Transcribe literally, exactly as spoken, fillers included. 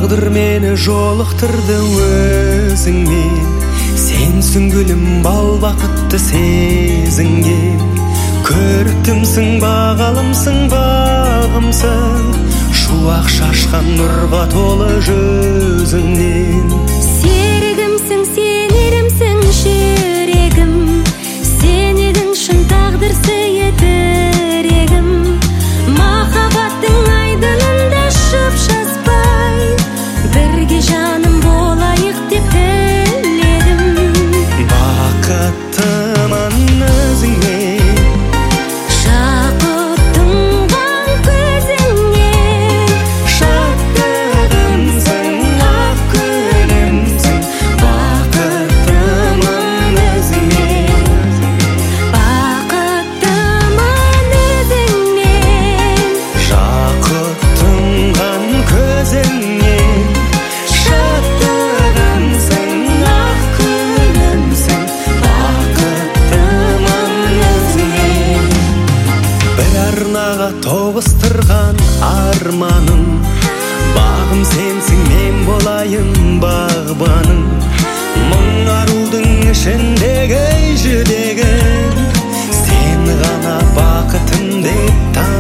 Тағдыр мені жолықтырды өзіңмен, сенсің гүлім, бал бақытты сезінген. Көріктімсің, бағалымсың, бағымсың, шуақ шашқан нұрға толы жүзіңнен. Серігімсің, сенерімсің, жүрегім, сен едің шын тағдыр сыйы тірегім. Махаббаттың айдынында шып жазбай, бірге жаным болайық деп тіледім. Бақыттымын өзіңмен, жақұттыңған көзіңнен. шаттығымсың, ақ гүлімсің. Бақыттымын өзіңмен, Бақыттымын өзіңмен, жақұттыңған көзіңнен. Шаттығымсың, ақ гүлімсің. Бақыттымын өзіңмен. Бір арнаға тоғыстырған арманым, бағым сенсің, мен болайын бағбаның. Мың арудың ішіндегі жүдегім, сен ғана бақытым деп таныдым.